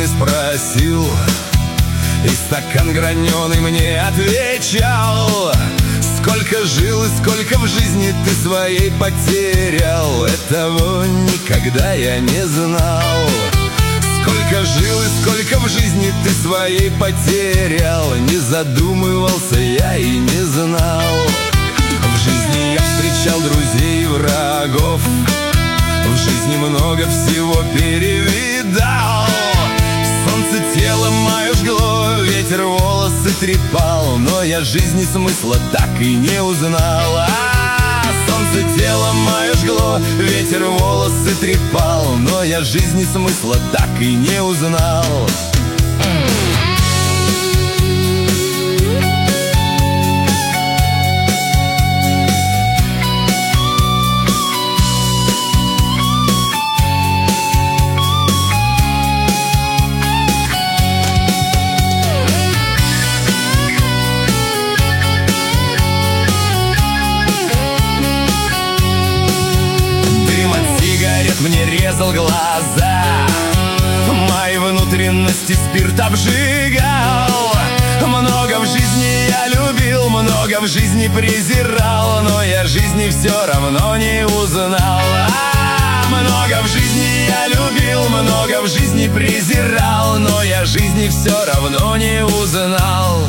спросил, и стакан граненый мне отвечал: сколько жил и сколько в жизни ты своей потерял, этого никогда я не знал. Сколько жил и сколько в жизни ты своей потерял, не задумывался я и не знал. В жизни я встречал друзей и врагов, в жизни много всего перевидал. Солнце тело мое жгло, ветер волосы трепал, но я жизни смысла так и не узнал. Солнце тело мое жгло, ветер волосы трепал, но я жизни смысла так и не узнал. Мне резал глаза, мои внутренности спирт обжигал. Много в жизни я любил, много в жизни презирал, но я жизни все равно не узнал. Много в жизни я любил, много в жизни презирал, но я жизни все равно не узнал.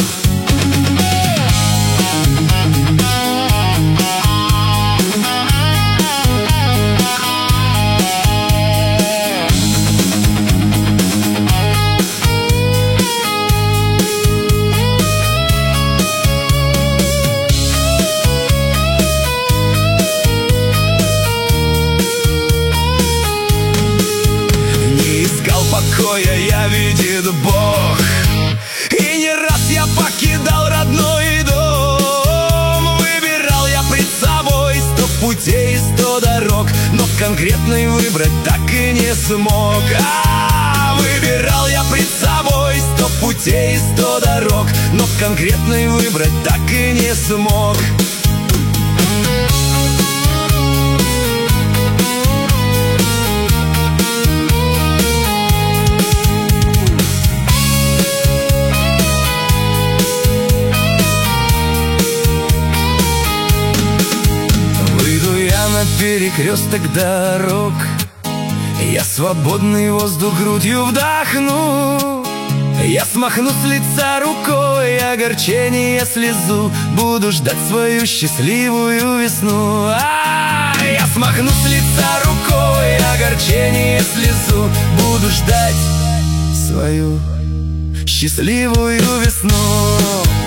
Я видит Бог, и не раз я покидал родной дом. Выбирал я пред собой 100 путей, 100 дорог, но конкретный выбрать так и не смог. Выбирал я пред собой 100 путей, 100 дорог, но конкретный выбрать так и не смог. Перекресток дорог, я свободный воздух грудью вдохну. Я смахну с лица рукой огорчение, слезу, буду ждать свою счастливую весну. Я смахну с лица рукой огорчение, слезу, буду ждать свою счастливую весну.